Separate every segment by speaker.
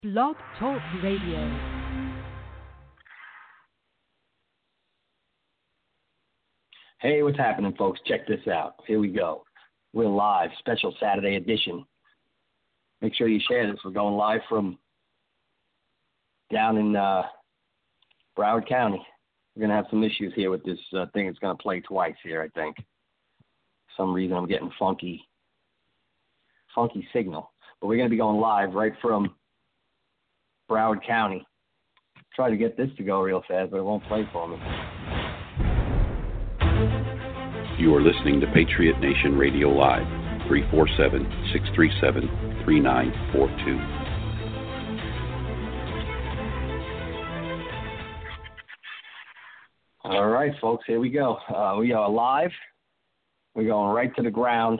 Speaker 1: Blog Talk Radio.
Speaker 2: Hey, what's happening, folks? Check this out. Here we go. We're live, special Saturday edition. Make sure you share this. We're going live from down in Broward County. We're going to have some issues here with this thing. It's going to play twice here, I think. For some reason, I'm getting funky signal. But we're going to be going live right from Broward County. Try to get this to go real fast, but it won't play for me.
Speaker 3: You are listening to Patriot Nation Radio Live, 347-637-3942.
Speaker 2: All right, folks, here we go. We are live. We're going right to the ground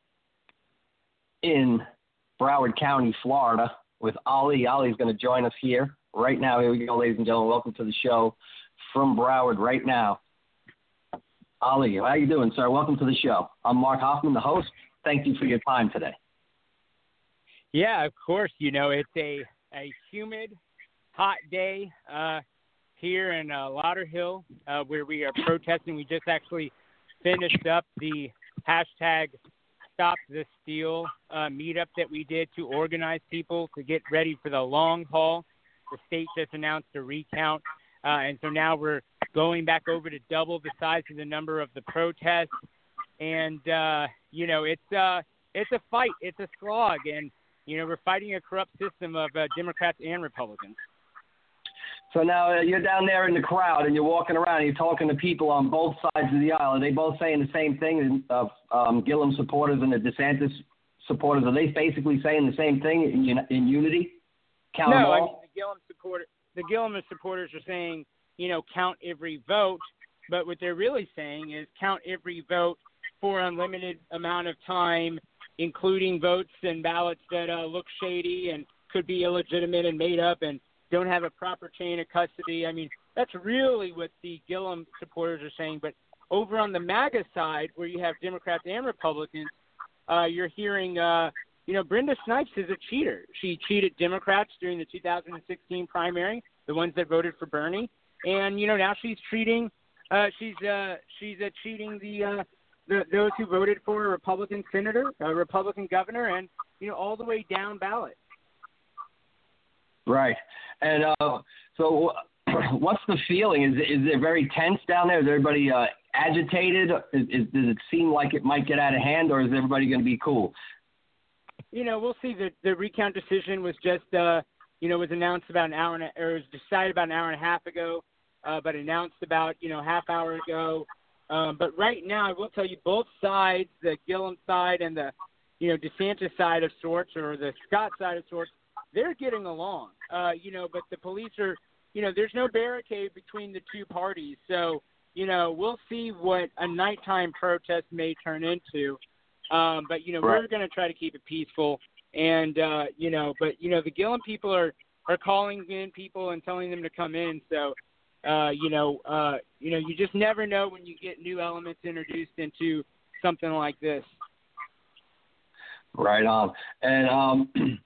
Speaker 2: in Broward County, Florida, with Ali. Ali's going to join us here right now. Here we go, ladies and gentlemen. Welcome to the show from Broward right now. Ali, how you doing, sir? Welcome to the show. I'm Mark Hoffman, the host. Thank you for your time today.
Speaker 4: Yeah, of course. You know, it's a humid, hot day here in Lauderhill where we are protesting. We just actually finished up the hashtag Stop the Steal meetup that we did to organize people to get ready for the long haul. The state just announced a recount, and so now we're going back over to double the size of the number of the protests. And, you know, it's a fight. It's a slog. And, you know, we're fighting a corrupt system of Democrats and Republicans.
Speaker 2: So now you're down there in the crowd and you're walking around and you're talking to people on both sides of the aisle. Are they both saying the same thing, Gillum supporters and the DeSantis supporters? Are they basically saying the same thing in unity? Count them all?
Speaker 4: I mean, the Gillum supporters are saying, you know, count every vote. But what they're really saying is count every vote for unlimited amount of time, including votes and ballots that look shady and could be illegitimate and made up and don't have a proper chain of custody. I mean, that's really what the Gillum supporters are saying. But over on the MAGA side, where you have Democrats and Republicans, you're hearing, you know, Brenda Snipes is a cheater. She cheated Democrats during the 2016 primary, the ones that voted for Bernie. And, you know, now she's cheating those who voted for a Republican senator, a Republican governor, and, you know, all the way down ballot.
Speaker 2: Right. And so what's the feeling? Is it very tense down there? Is everybody agitated? Does it seem like it might get out of hand, or is everybody going to be cool?
Speaker 4: You know, we'll see. The recount decision was just, you know, was announced about an hour or was decided about an hour and a half ago, but announced about, you know, half hour ago. But right now, I will tell you, both sides, the Gillum side and the, you know, DeSantis side of sorts, or the Scott side of sorts, they're getting along, you know, but the police are, you know, there's no barricade between the two parties. So, you know, we'll see what a nighttime protest may turn into. But, you know,
Speaker 2: right.
Speaker 4: We're going to try to keep it peaceful. And, you know, but, you know, the Gillum people are calling in people and telling them to come in. So, you know, you just never know when you get new elements introduced into something like this.
Speaker 2: Right on. And,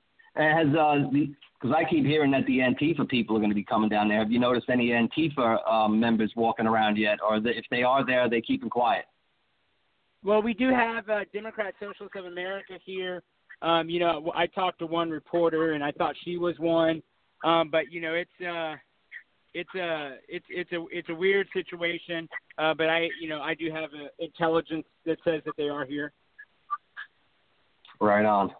Speaker 2: because I keep hearing that the Antifa people are going to be coming down there. Have you noticed any Antifa members walking around yet? Or if they are there, are they keeping quiet?
Speaker 4: Well, we do have Democrat Socialists of America here. You know, I talked to one reporter, and I thought she was one. But you know, it's a weird situation. But I do have intelligence that says that they are here.
Speaker 2: Right on.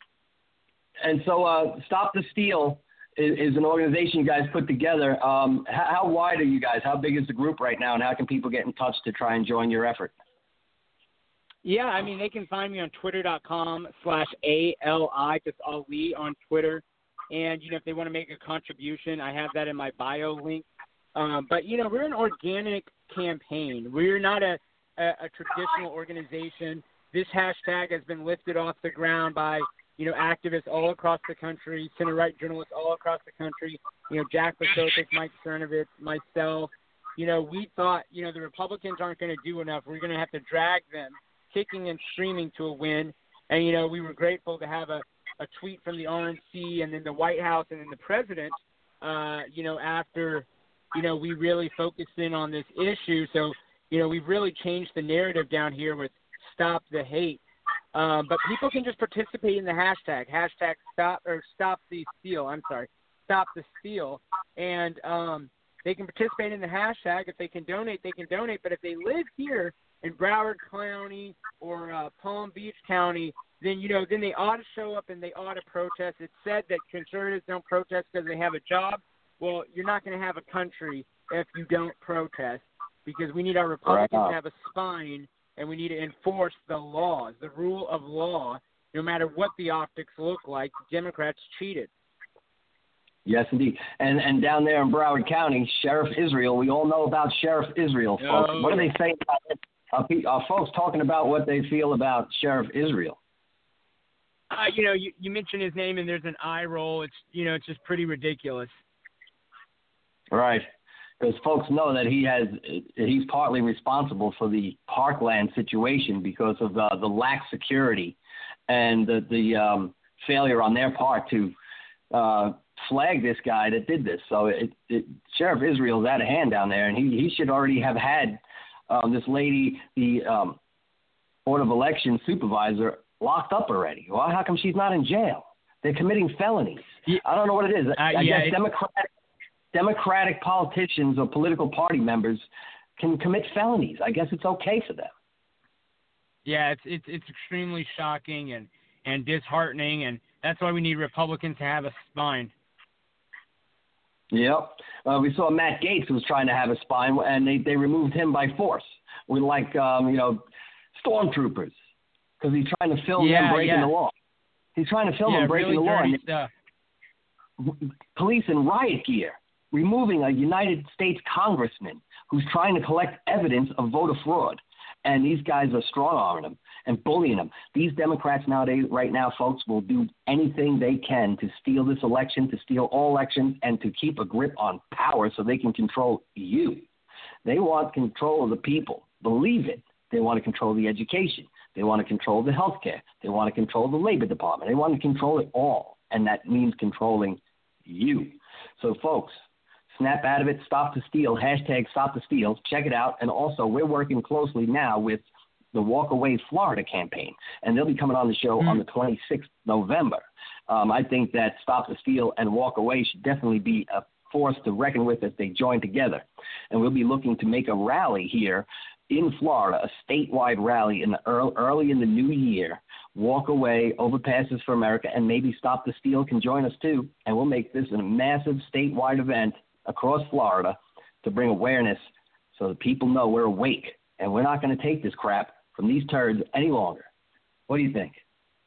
Speaker 2: And so Stop the Steal is an organization you guys put together. How wide are you guys? How big is the group right now, and how can people get in touch to try and join your effort?
Speaker 4: Yeah, I mean, they can find me on twitter.com/ALI, just Ali on Twitter. And, you know, if they want to make a contribution, I have that in my bio link. But, you know, we're an organic campaign. We're not a traditional organization. This hashtag has been lifted off the ground by, you know, activists all across the country, center-right journalists all across the country, you know, Jack Posobiec, Mike Cernovich, myself. You know, we thought, you know, the Republicans aren't going to do enough. We're going to have to drag them kicking and screaming to a win. And, you know, we were grateful to have a a tweet from the RNC and then the White House and then the president, after, we really focused in on this issue. So, we've really changed the narrative down here with Stop the Hate. But people can just participate in the hashtag stop the steal. Stop the steal. And they can participate in the hashtag. If they can donate, they can donate. But if they live here in Broward County or Palm Beach County, then they ought to show up and they ought to protest. It's said that conservatives don't protest because they have a job. Well, you're not going to have a country if you don't protest, because we need our Republicans to have a spine, and we need to enforce the laws, the rule of law, no matter what the optics look like. Democrats cheated.
Speaker 2: Yes, indeed. And down there in Broward County, Sheriff Israel, we all know about Sheriff Israel, folks. What do they say about it? Are folks talking about what they feel about Sheriff Israel?
Speaker 4: You mentioned his name and there's an eye roll. It's just pretty ridiculous.
Speaker 2: Right. Because folks know that he's partly responsible for the Parkland situation because of the lax security and the failure on their part to flag this guy that did this. So Sheriff Israel's out of hand down there, and he should already have had this lady, the Board of Elections supervisor, locked up already. Well, how come she's not in jail? They're committing felonies. Yeah. I don't know what it is. I guess Democratic politicians or political party members can commit felonies. I guess it's okay for them.
Speaker 4: Yeah, it's extremely shocking and disheartening, and that's why we need Republicans to have a spine.
Speaker 2: Yep. We saw Matt Gaetz was trying to have a spine, and they removed him by force. We like, stormtroopers, because he's trying to film them breaking the law. He's trying to film them breaking the law.
Speaker 4: Stuff.
Speaker 2: Police in riot gear, removing a United States congressman who's trying to collect evidence of voter fraud. And these guys are strong-arming him and bullying him. These Democrats nowadays, right now, folks, will do anything they can to steal this election, to steal all elections, and to keep a grip on power so they can control you. They want control of the people. Believe it. They want to control the education. They want to control the health care. They want to control the Labor Department. They want to control it all, and that means controlling you. So, folks, snap out of it. Stop the steal. Hashtag stop the steal. Check it out. And also, we're working closely now with the Walk Away Florida campaign, and they'll be coming on the show on the 26th November. I think that Stop the Steal and Walk Away should definitely be a force to reckon with as they join together. And we'll be looking to make a rally here in Florida, a statewide rally in the early in the new year. Walk Away, Overpasses for America, and maybe Stop the Steal can join us too. And we'll make this a massive statewide event across Florida to bring awareness so that people know we're awake and we're not going to take this crap from these turds any longer. What do you think?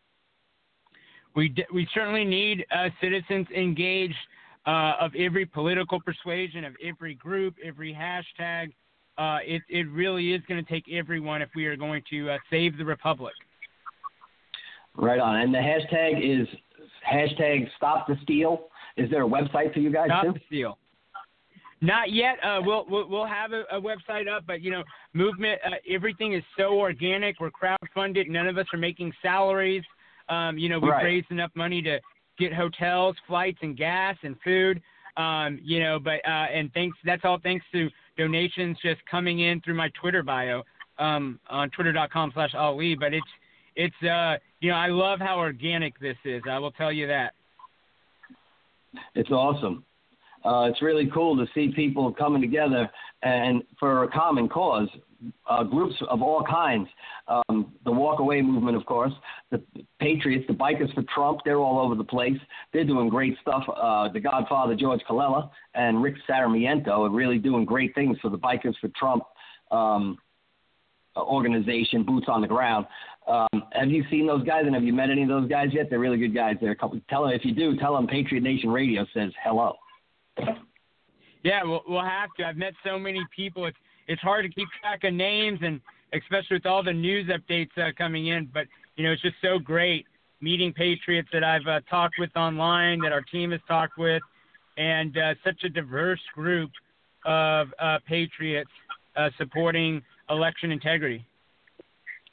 Speaker 4: We certainly need citizens engaged of every political persuasion, of every group, every hashtag. It really is going to take everyone if we are going to save the republic.
Speaker 2: Right on. And the hashtag is hashtag Stop the Steal. Is there a website for you guys too?
Speaker 4: Stop the Steal. Not yet. We'll have a website up, but movement. Everything is so organic. We're crowdfunded. None of us are making salaries. We've raised enough money to get hotels, flights, and gas and food. And thanks. That's all thanks to donations just coming in through my Twitter bio on twitter.com/Ali. But it's I love how organic this is. I will tell you that.
Speaker 2: It's awesome. It's really cool to see people coming together and for a common cause, groups of all kinds. The Walk Away movement, of course, the Patriots, the Bikers for Trump, they're all over the place. They're doing great stuff. The Godfather, George Colella, and Rick Sarmiento are really doing great things for the Bikers for Trump organization, boots on the ground. Have you seen those guys, and have you met any of those guys yet? They're really good guys. If you do, tell them Patriot Nation Radio says hello.
Speaker 4: Yeah, we'll have to. I've met so many people. It's hard to keep track of names, and especially with all the news updates coming in. But, it's just so great meeting patriots that I've talked with online, that our team has talked with, and such a diverse group of patriots supporting election integrity.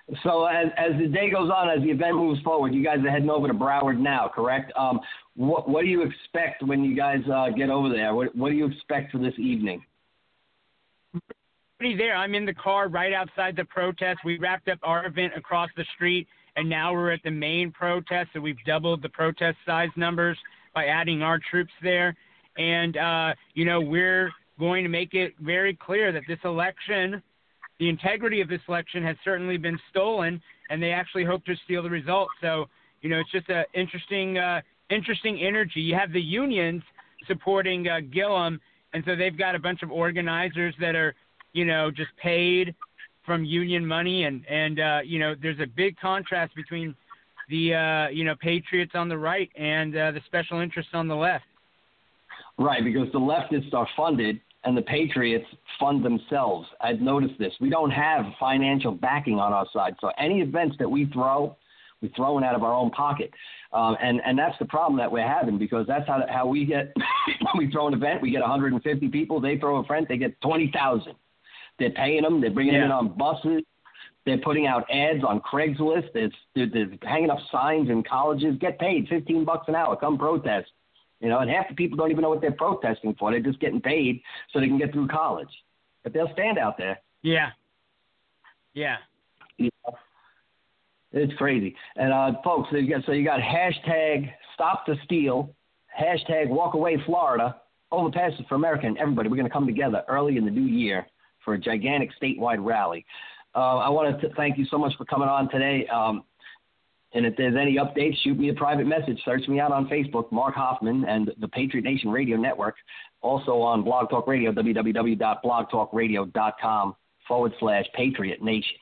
Speaker 2: So as the day goes on, as the event moves forward, you guys are heading over to Broward now, correct? What do you expect when you guys get over there? What do you expect for this evening?
Speaker 4: Pretty there. I'm in the car right outside the protest. We wrapped up our event across the street, and now we're at the main protest. So we've doubled the protest size numbers by adding our troops there. And, we're going to make it very clear that this election, the integrity of this election has certainly been stolen, and they actually hope to steal the results. So, it's just an interesting energy. You have the unions supporting Gillum, and so they've got a bunch of organizers that are, just paid from union money. And there's a big contrast between the, patriots on the right and the special interests on the left.
Speaker 2: Right, because the leftists are funded and the patriots fund themselves. I've noticed this. We don't have financial backing on our side. So any events that we throw it out of our own pocket. And that's the problem that we're having, because that's how we get – we throw an event, we get 150 people. They throw a event, they get 20,000. They're paying them. They're bringing them in on buses. They're putting out ads on Craigslist. They're hanging up signs in colleges. Get paid $15 an hour. Come protest. And half the people don't even know what they're protesting for. They're just getting paid so they can get through college. But they'll stand out there.
Speaker 4: Yeah.
Speaker 2: It's crazy. And, folks, so you got hashtag Stop the Steal, hashtag Walk Away Florida, Overpasses for America, and everybody. We're going to come together early in the new year for a gigantic statewide rally. I want to thank you so much for coming on today. And if there's any updates, shoot me a private message. Search me out on Facebook, Mark Hoffman, and the Patriot Nation Radio Network. Also on Blog Talk Radio, www.blogtalkradio.com/Patriot Nation.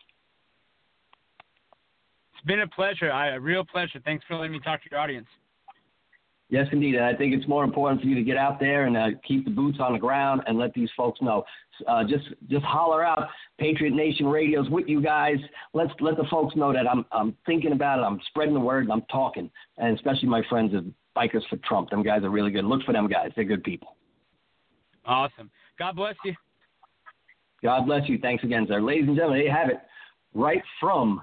Speaker 4: It's been a pleasure. A real pleasure. Thanks for letting me talk to your audience.
Speaker 2: Yes, indeed. And I think it's more important for you to get out there and keep the boots on the ground and let these folks know. Just holler out. Patriot Nation Radio's with you guys. Let the folks know that I'm thinking about it. I'm spreading the word and I'm talking. And especially my friends at Bikers for Trump. Them guys are really good. Look for them guys. They're good people.
Speaker 4: Awesome. God bless you.
Speaker 2: God bless you. Thanks again, sir. Ladies and gentlemen, there you have it. Right from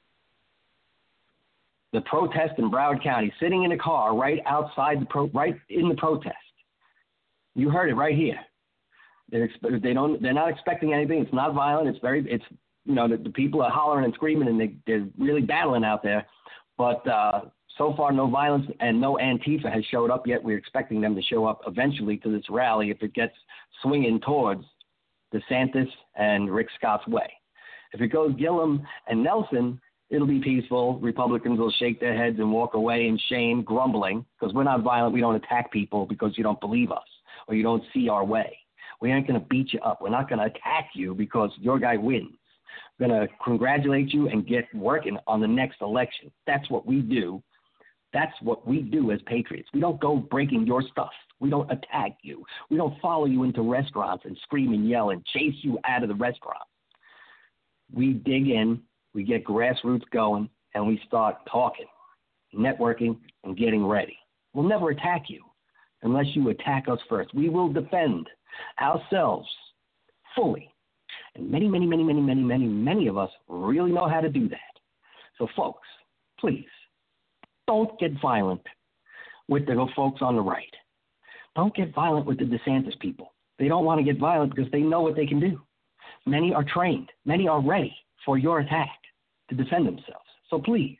Speaker 2: the protest in Broward County, sitting in a car right outside right in the protest. You heard it right here. They're not expecting anything. It's not violent. The people are hollering and screaming and they're really battling out there. But so far, no violence and no Antifa has showed up yet. We're expecting them to show up eventually to this rally if it gets swinging towards DeSantis and Rick Scott's way. If it goes Gillum and Nelson, it'll be peaceful. Republicans will shake their heads and walk away in shame, grumbling, because we're not violent. We don't attack people because you don't believe us or you don't see our way. We aren't going to beat you up. We're not going to attack you because your guy wins. We're going to congratulate you and get working on the next election. That's what we do. That's what we do as patriots. We don't go breaking your stuff. We don't attack you. We don't follow you into restaurants and scream and yell and chase you out of the restaurant. We dig in. We get grassroots going, and we start talking, networking, and getting ready. We'll never attack you unless you attack us first. We will defend ourselves fully. And many of us really know how to do that. So, folks, please, don't get violent with the folks on the right. Don't get violent with the DeSantis people. They don't want to get violent because they know what they can do. Many are trained. Many are ready for your attack to defend themselves. So please,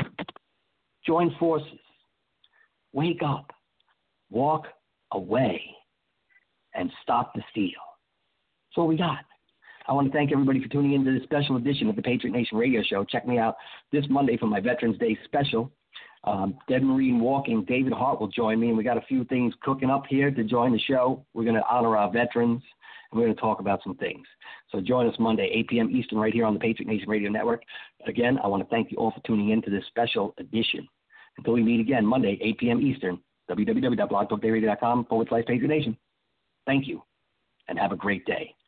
Speaker 2: join forces, wake up, walk away, and stop the steal. That's what we got. I want to thank everybody for tuning into this special edition of the Patriot Nation Radio Show. Check me out this Monday for my Veterans Day special. Dead Marine Walking, David Hart will join me, and we got a few things cooking up here to join the show. We're going to honor our veterans, and we're going to talk about some things. So join us Monday, 8 p.m. Eastern, right here on the Patriot Nation Radio Network. Again, I want to thank you all for tuning in to this special edition. Until we meet again Monday, 8 p.m. Eastern, www.blogtalkradio.com/Patriot Nation. Thank you, and have a great day.